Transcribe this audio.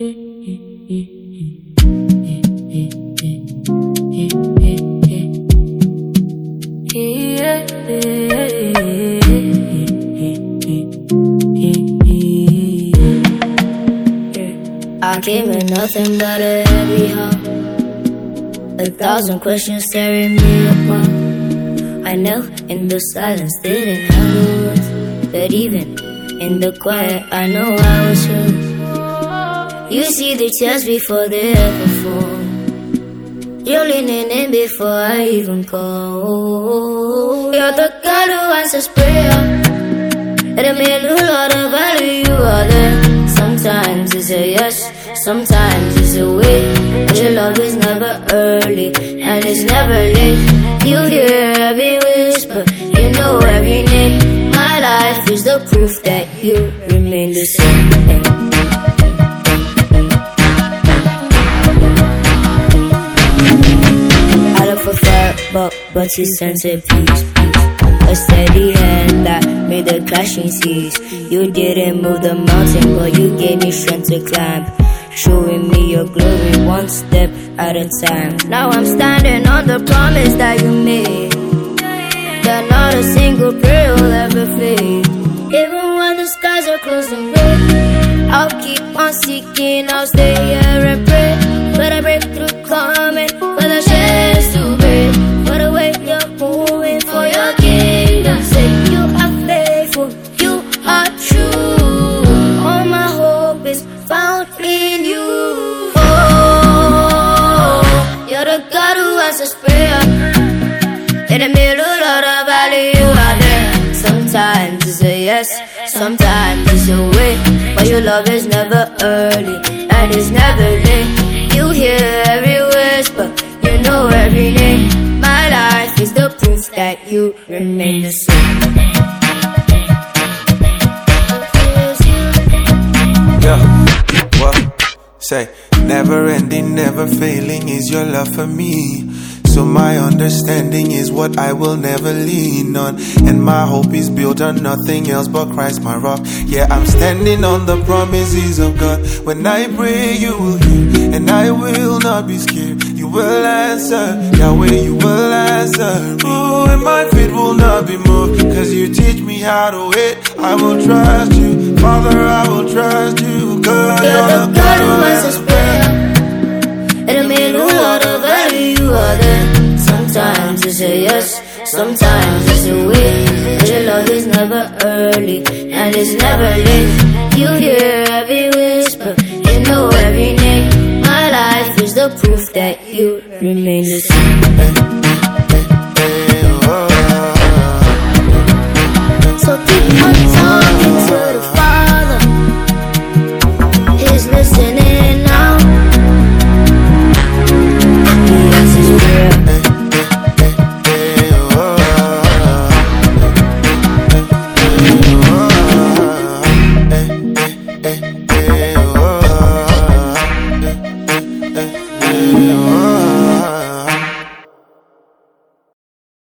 I came with nothing but a heavy heart, 1,000 questions tearing me apart. I knelt in the silence, didn't have the words, but even in the quiet, I know I was hurt. You see the tears before they ever fall. You're leaning in before I even call. You're the God who answers prayer, and it made a lot of value. You are there. Sometimes it's a yes, sometimes it's a wait. But your love is never early, and it's never late. You hear every whisper, you know every name. My life is the proof that you remain the same. I look for fire, but you sense a peace. A steady hand that made the crashing cease. You didn't move the mountain, but you gave me strength to climb, showing me your glory one step at a time. Now I'm standing on the promise that you made, that not a single prayer will ever fade. Even when the skies are closing red, I'll keep on seeking, I'll stay here and pray for the breakthrough coming, for the shares to break, for the way you're moving, for your kingdom's sake. You are faithful, you are true. All my hope is found in you. Oh, you're the God who answers prayer. In the middle of the valley, you are there. Sometimes it's a yes, sometimes it's a wait. But your love is never early, and it's never late. You hear every whisper, you know every name. My life is the proof that you remain the same. Yeah, what? Say, never ending, never failing is your love for me. So my understanding is what I will never lean on, and my hope is built on nothing else but Christ my rock. Yeah, I'm standing on the promises of God. When I pray you will hear, and I will not be scared. You will answer, Yahweh, you will answer me. Oh, and my faith will not be moved, cause you teach me how to wait. I will trust you, Father, I will trust you. God, you're the God who answers prayer. In the middle of the valley, you are there. Sometimes it's a yes, sometimes it's a wait. But your love is never early, and it's never late. You hear every whisper, you know every name. My life is the proof that you remain the same.